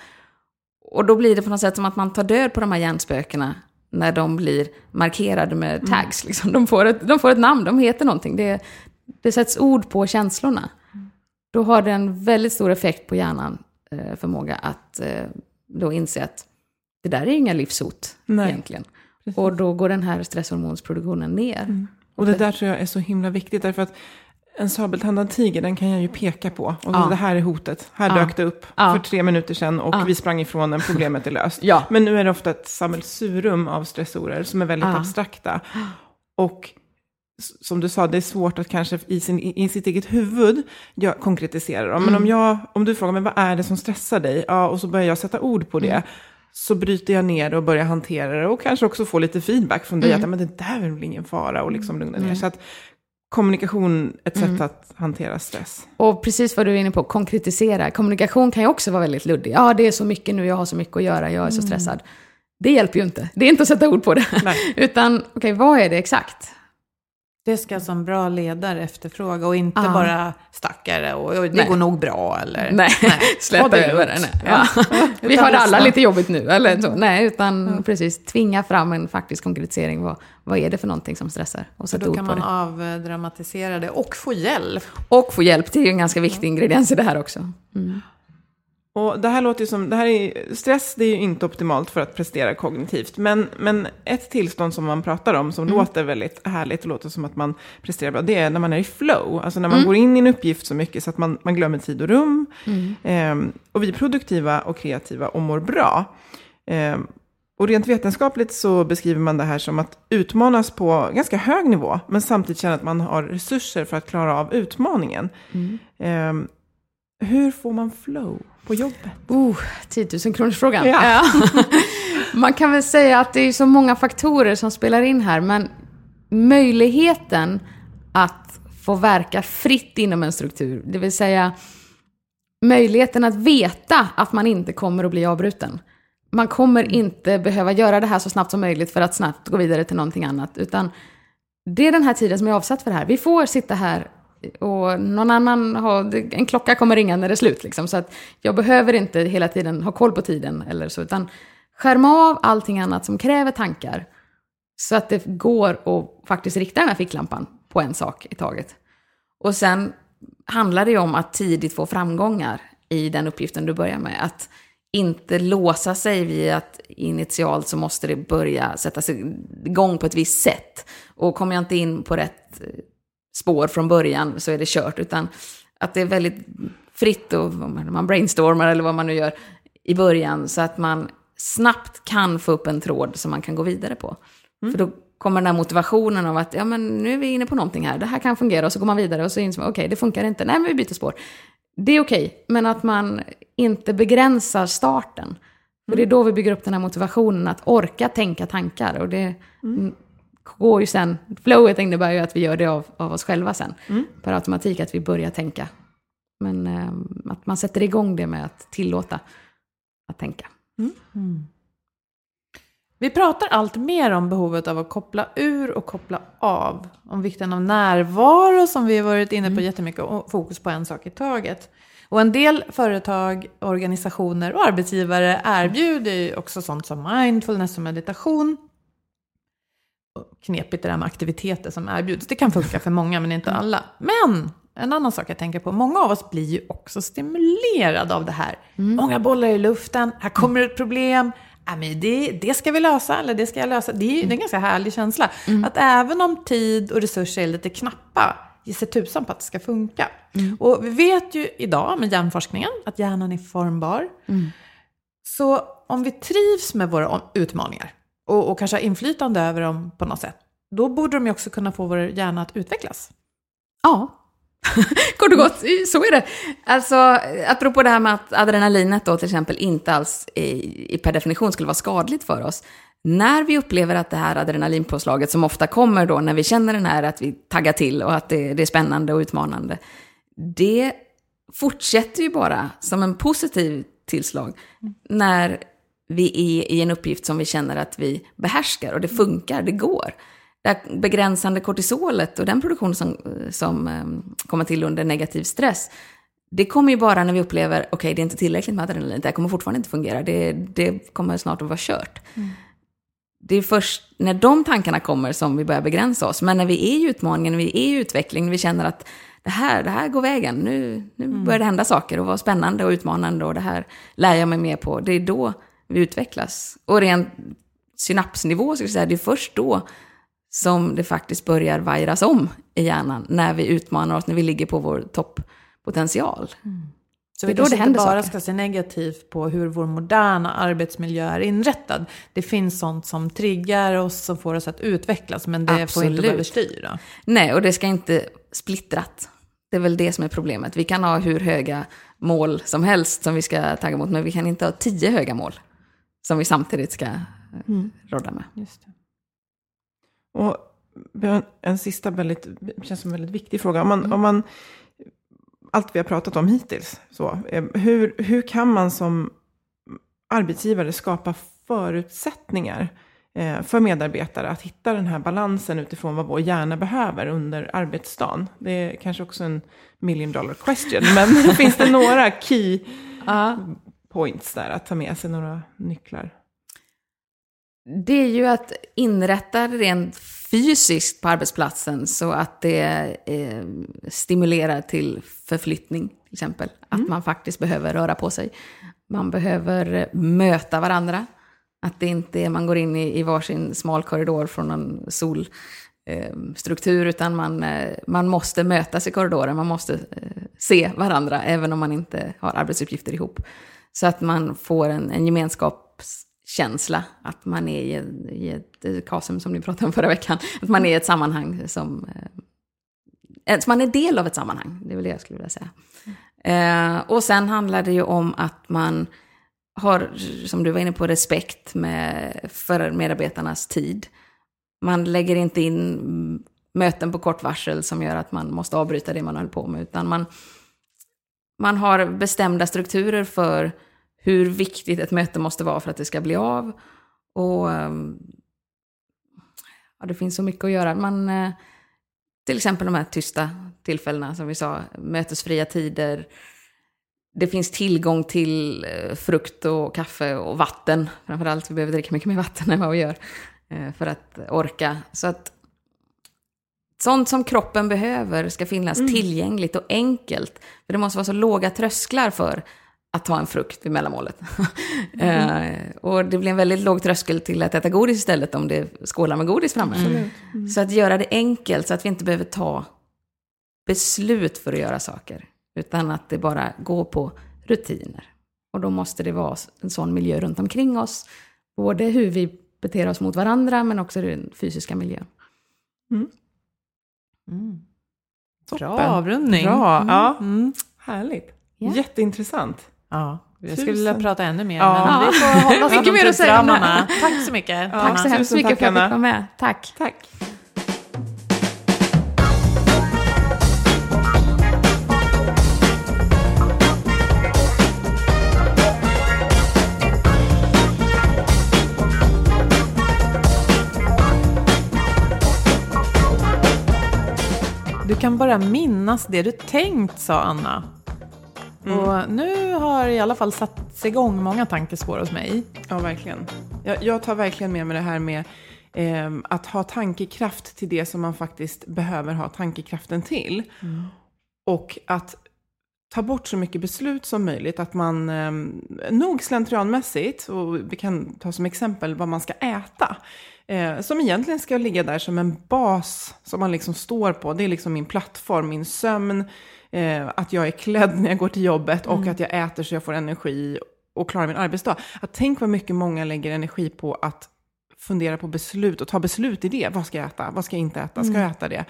Och då blir det på något sätt som att man tar död på de här hjärnspökena när de blir markerade med tags. Mm. Liksom. De, får ett, de får ett namn, de heter någonting. Det, det sätts ord på känslorna. Mm. Då har det en väldigt stor effekt på hjärnan, eh, förmåga att eh, då inse att det där är inga livshot. Nej. Egentligen. Precis. Och då går den här stresshormonsproduktionen ner. Mm. Och det där tror jag är så himla viktigt, därför att en sabeltandad tiger, den kan jag ju peka på. Och ja. Det här är hotet. Här ja. dök det upp ja. för tre minuter sedan och ja. vi sprang ifrån den, problemet är löst. Ja. Men nu är det ofta ett sammelsurium av stressorer som är väldigt ja. abstrakta. Och som du sa, det är svårt att kanske i, sin, i sitt eget huvud jag konkretisera dem. Mm. Men om, jag, om du frågar mig, vad är det som stressar dig? Ja, och så börjar jag sätta ord på det. Mm. Så bryter jag ner det och börjar hantera det. Och kanske också få lite feedback från dig. Mm. Att men det där är väl ingen fara. Och liksom lugna ner. Mm. Så att kommunikation är ett sätt mm. att hantera stress. Och precis vad du är inne på, konkretisera. Kommunikation kan ju också vara väldigt luddig. Ja, det är så mycket nu, jag har så mycket att göra, jag är så stressad. Mm. Det hjälper ju inte. Det är inte att sätta ord på det. Utan, okej, okay, vad är det exakt? Det ska som bra ledare efterfråga och inte ah. bara stackare och, och det nej. går nog bra eller nej, nej. släppa över det. Nej. Ja. Vi har det alla lite jobbigt nu eller så. Nej, utan mm. precis tvinga fram en faktisk konkretisering. Vad, vad är det för någonting som stressar? Och så då kan man det. avdramatisera det och få hjälp. Och få hjälp, det är ju en ganska viktig ingrediens i det här också. Mm. Och det här låter ju som, det här är, stress det är ju inte optimalt för att prestera kognitivt. Men, men ett tillstånd som man pratar om som mm. låter väldigt härligt och låter som att man presterar bra, det är när man är i flow. Alltså när man mm. går in i en uppgift så mycket så att man, man glömmer tid och rum. Mm. Eh, och vi är produktiva och kreativa och mår bra. Eh, Och rent vetenskapligt så beskriver man det här som att utmanas på ganska hög nivå, men samtidigt känna att man har resurser för att klara av utmaningen. Mm. Eh, hur får man flow på jobbet? Oh, tio tusen kronors frågan. Ja. Ja. Man kan väl säga att det är så många faktorer som spelar in här, men möjligheten att få verka fritt inom en struktur, det vill säga möjligheten att veta att man inte kommer att bli avbruten. Man kommer inte behöva göra det här så snabbt som möjligt för att snabbt gå vidare till någonting annat, utan det är den här tiden som är avsatt för det här. Vi får sitta här och någon annan har, en klocka kommer ringa när det är slut liksom, så att jag behöver inte hela tiden ha koll på tiden eller så, utan skärma av allting annat som kräver tankar så att det går att faktiskt rikta den här ficklampan på en sak i taget. Och sen handlar det om att tidigt få framgångar i den uppgiften du börjar med, att inte låsa sig vid att initialt så måste det börja sätta sig igång på ett visst sätt. Och kommer jag inte in på rätt spår från början så är det kört. Utan att det är väldigt fritt och man brainstormar eller vad man nu gör i början. Så att man snabbt kan få upp en tråd som man kan gå vidare på. Mm. För då kommer den här motivationen av att ja, men nu är vi inne på någonting här. Det här kan fungera, och så går man vidare och så inser man okej, okay, det funkar inte. Nej, men vi byter spår. Det är okej, okay, men att man inte begränsar starten. Mm. För det är då vi bygger upp den här motivationen att orka tänka tankar. Och det mm. går ju sen, flowet innebär ju att vi gör det av, av oss själva sen. Mm. Per automatik att vi börjar tänka. Men eh, att man sätter igång det med att tillåta att tänka. Mm. Mm. Vi pratar allt mer om behovet av att koppla ur och koppla av. Om vikten av närvaro som vi har varit inne på mm. jättemycket, och fokus på en sak i taget. Och en del företag, organisationer och arbetsgivare erbjuder ju också sånt som mindfulness och meditation. Knepigt det där med aktiviteter som erbjuds. Det kan funka för många men inte alla. Men en annan sak jag tänker på, många av oss blir ju också stimulerade av det här. Mm. Många bollar i luften, här kommer ett problem. Ja, men det, det ska vi lösa, eller det ska jag lösa. Det är, mm. det är en ganska härlig känsla. Mm. Att även om tid och resurser är lite knappa, ge sig tusan på att det ska funka. Mm. Och vi vet ju idag med hjärnforskningen att hjärnan är formbar. Mm. Så om vi trivs med våra utmaningar och, och kanske har inflytande över dem på något sätt, då borde de ju också kunna få vår hjärna att utvecklas. Ja. Kort och gott, så är det. Alltså, apropå det här med att adrenalinet då till exempel inte alls i, i per definition skulle vara skadligt för oss. När vi upplever att det här adrenalinpåslaget som ofta kommer då när vi känner den här att vi taggar till och att det, det är spännande och utmanande, det fortsätter ju bara som en positiv tillslag mm. när vi är i en uppgift som vi känner att vi behärskar och det funkar, det går. Det begränsande kortisolet och den produktion som, som um, kommer till under negativ stress, det kommer ju bara när vi upplever okej, okay, det är inte tillräckligt med adrenalin, det här kommer fortfarande inte fungera, det, det kommer snart att vara kört. Mm. Det är först när de tankarna kommer som vi börjar begränsa oss, men när vi är i utmaningen, när vi är i utveckling, när vi känner att det här, det här går vägen, nu, nu mm. börjar det hända saker och vara spännande och utmanande och det här lär jag mig mer på, det är då vi utvecklas. Och rent synapsnivå så ska jag säga, det är först då som det faktiskt börjar vajras om i hjärnan när vi utmanar oss, när vi ligger på vår topppotential. Mm. Så vi kanske inte bara ska se negativt på hur vår moderna arbetsmiljö är inrättad. Det finns sånt som triggar oss, som får oss att utvecklas, men det Absolut. Får inte överstyra. Nej, och det ska inte splittrat. Det är väl det som är problemet. Vi kan ha hur höga mål som helst som vi ska tagga mot, men vi kan inte ha tio höga mål som vi samtidigt ska mm. rodda med. Just det. Och en sista väldigt, känns som en väldigt viktig fråga. Om man, mm. om man, allt vi har pratat om hittills, så, hur, hur kan man som arbetsgivare skapa förutsättningar eh, för medarbetare att hitta den här balansen utifrån vad vår hjärna behöver under arbetsdagen? Det är kanske också en million dollar question, men finns det några key uh. points där att ta med sig, några nycklar? Det är ju att inrätta rent fysiskt på arbetsplatsen så att det eh, stimulerar till förflyttning till exempel. Att mm. man faktiskt behöver röra på sig. Man behöver möta varandra. Att det inte är man går in i, i varsin smal korridor från en solstruktur eh, utan man, eh, man måste mötas i korridoren. Man måste eh, se varandra även om man inte har arbetsuppgifter ihop. Så att man får en, en gemenskaps känsla. Att man är i, i ett kasum som ni pratade om förra veckan. Att man är i ett sammanhang som... Eh, man är del av ett sammanhang. Det är väl det jag skulle vilja säga. Eh, och sen handlar det ju om att man har, som du var inne på, respekt med, för medarbetarnas tid. Man lägger inte in möten på kort varsel som gör att man måste avbryta det man håller på med. Utan man, man har bestämda strukturer för hur viktigt ett möte måste vara för att det ska bli av. Och ja, det finns så mycket att göra. Man, till exempel de här tysta tillfällena som vi sa, mötesfria tider. Det finns tillgång till frukt och kaffe och vatten. Framförallt, vi behöver dricka mycket mer vatten än vad vi gör för att orka. Så att sånt som kroppen behöver ska finnas mm. tillgängligt och enkelt. För det måste vara så låga trösklar för att ta en frukt vid mellanmålet. Mm. uh, och det blir en väldigt låg tröskel till att äta godis istället om det skålar med godis framme. Mm. Mm. Så att göra det enkelt så att vi inte behöver ta beslut för att göra saker. Utan att det bara går på rutiner. Och då måste det vara en sån miljö runt omkring oss. Både hur vi beter oss mot varandra men också den fysiska miljön. Mm. Mm. Bra avrundning. Bra, mm. ja. Mm. Härligt. Yeah. Jätteintressant. Ja, jag skulle Tusen. vilja prata ännu mer. Ja. Men vi får hålla oss Mycket inom mer att säga om det tidsramarna. här. Tack så mycket. Ja. Tack så hemskt Tusen mycket tack, för att du Anna. kom med. Tack. Tack. Du kan bara minnas det du tänkt, sa Anna. Mm. Och nu har i alla fall satt igång många tankespår hos mig. Ja, verkligen. Jag, jag tar verkligen med mig det här med eh, att ha tankekraft till det som man faktiskt behöver ha tankekraften till. Mm. Och att ta bort så mycket beslut som möjligt. Att man eh, nog slentrianmässigt, och vi kan ta som exempel vad man ska äta. Eh, som egentligen ska ligga där som en bas som man liksom står på. Det är liksom min plattform, min sömn. Eh, att jag är klädd när jag går till jobbet och mm. att jag äter så jag får energi och klarar min arbetsdag. Att tänk vad mycket många lägger energi på att fundera på beslut och ta beslut i det. Vad ska jag äta? Vad ska jag inte äta? Ska mm. jag äta det?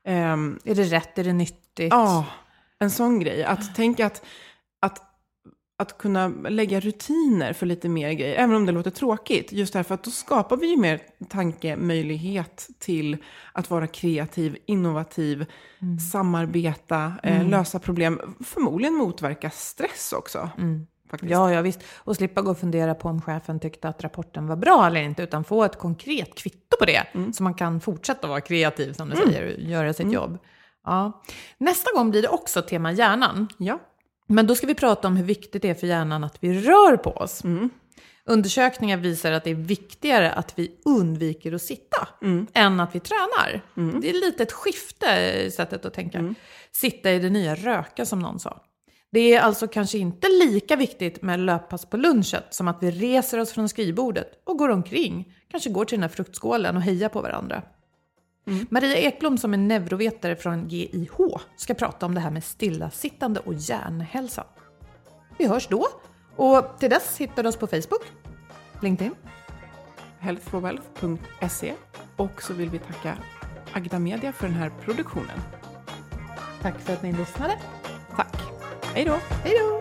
Um, är det rätt? Är det nyttigt? Ja, en sån grej. Att tänka att, att, att kunna lägga rutiner för lite mer grejer. Även om det låter tråkigt. Just därför att då skapar vi ju mer tankemöjlighet till att vara kreativ, innovativ, mm. samarbeta, mm. eh, lösa problem. Förmodligen motverka stress också. Mm. Ja, ja, visst. Och slippa gå och fundera på om chefen tyckte att rapporten var bra eller inte. Utan få ett konkret kvitto på det. Mm. Så man kan fortsätta vara kreativ, som du mm. säger. Och göra sitt mm. jobb. Ja. Nästa gång blir det också tema hjärnan. Ja. Men då ska vi prata om hur viktigt det är för hjärnan att vi rör på oss. Mm. Undersökningar visar att det är viktigare att vi undviker att sitta mm. än att vi tränar. Mm. Det är lite ett skifte i sättet att tänka. Mm. Sitta i det nya röka, som någon sa. Det är alltså kanske inte lika viktigt med löppass på lunchet som att vi reser oss från skrivbordet och går omkring. Kanske går till den här fruktskålen och hejar på varandra. Mm. Maria Ekblom, som är neurovetare från G I H, ska prata om det här med stillasittande och hjärnhälsa. Vi hörs då. Och till dess hittar du oss på Facebook, LinkedIn, health for wealth punkt se. Och så vill vi tacka Agda Media för den här produktionen. Tack för att ni lyssnade. Tack. Hej då. Hej då.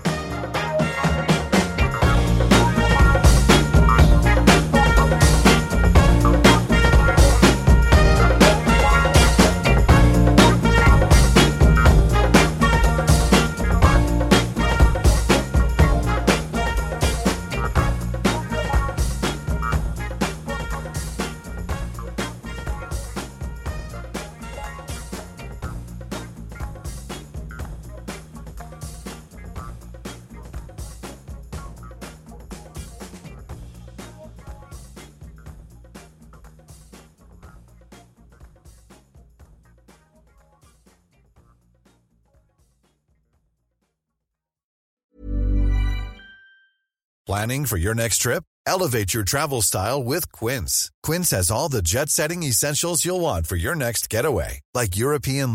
Planning for your next trip? Elevate your travel style with Quince. Quince has all the jet-setting essentials you'll want for your next getaway, like European linen,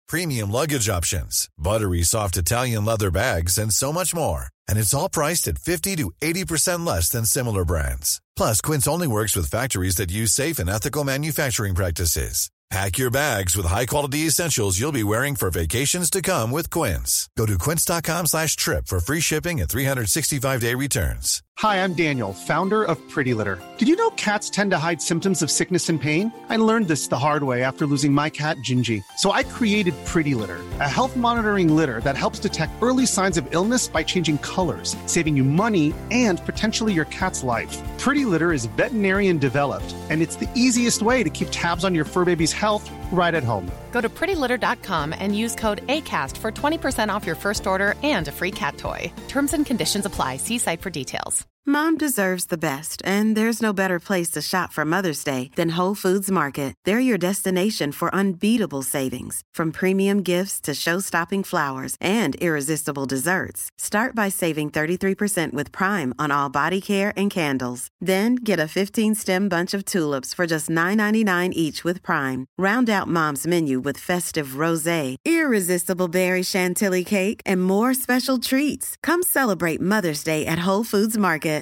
premium luggage options, buttery soft Italian leather bags, and so much more. And it's all priced at fifty to eighty percent less than similar brands. Plus, Quince only works with factories that use safe and ethical manufacturing practices. Pack your bags with high-quality essentials you'll be wearing for vacations to come with Quince. Go to quince.com slash trip for free shipping and three sixty-five day returns. Hi, I'm Daniel, founder of Pretty Litter. Did you know cats tend to hide symptoms of sickness and pain? I learned this the hard way after losing my cat, Gingy. So I created Pretty Litter, a health monitoring litter that helps detect early signs of illness by changing colors, saving you money and potentially your cat's life. Pretty Litter is veterinarian developed, and it's the easiest way to keep tabs on your fur baby's health right at home. Go to pretty litter dot com and use code ACAST for twenty percent off your first order and a free cat toy. Terms and conditions apply. See site for details. Mom deserves the best, and there's no better place to shop for Mother's Day than Whole Foods Market. They're your destination for unbeatable savings, from premium gifts to show-stopping flowers and irresistible desserts. Start by saving thirty-three percent with Prime on all body care and candles. Then get a fifteen-stem bunch of tulips for just nine ninety-nine each with Prime. Round out Mom's menu with festive rosé, irresistible berry chantilly cake, and more special treats. Come celebrate Mother's Day at Whole Foods Market.